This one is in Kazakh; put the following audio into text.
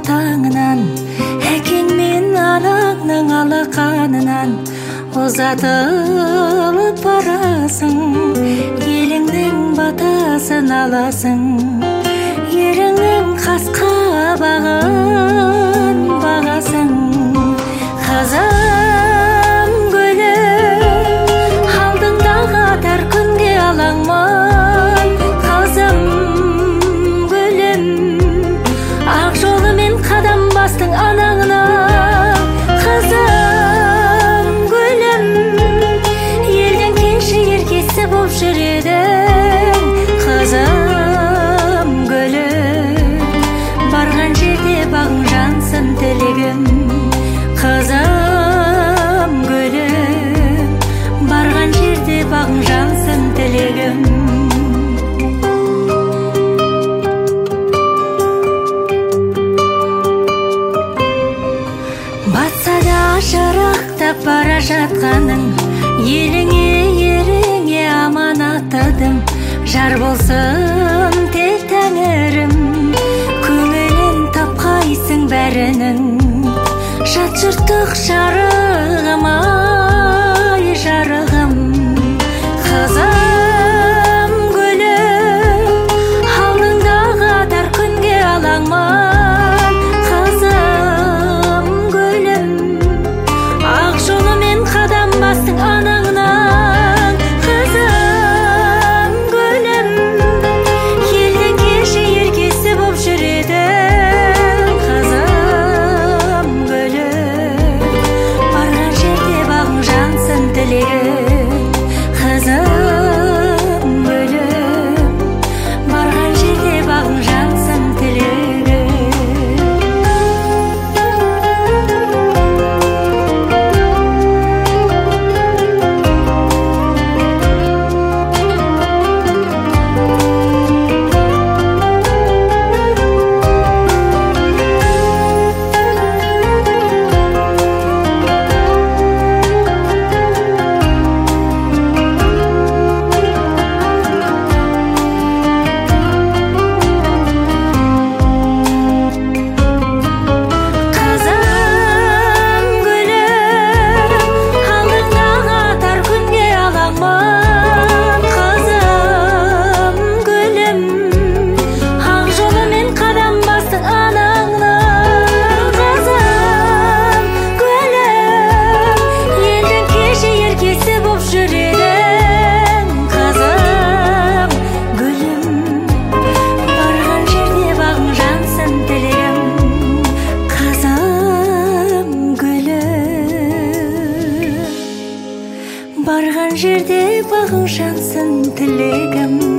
таңынан, әкең мен анаңның алақанынан ұзатылып барасың, еліңнің батасын аласың, еріңнің қас-қабағын бағасың. Қазан гүлі алдыңдағы атар күнге алаңмын, қазым гүлім ақ жолымен қадам бастың анаңна. Қазым гүлім елдің кенші еркесі боп жүредің. Қазым гүлім барған жерде бағың жансын тілегім. Қазым гүлім барған жерде бағың жансын тілегім. Батса да шырақтап бара жатқаның, еліңе еріңе аманаттадым. Жар болсын тек тәңірім, көңілін тапқайсың бәрінің. Жат жұрттық жарығым, ай жарығым. Қазым гүлім алдыңдағы атар күнге алаңмын, қазым гүлім ақ жолымен қадам бастың анаңнан. Қазым гүлім елдің кеші еркесі боп жүредің. Қазым гүлім барған жерде бағың жансын тілегім. Қазым гүлім барған жерде бағың жансын тілегім. Барған жерде бағың жансын тілегім.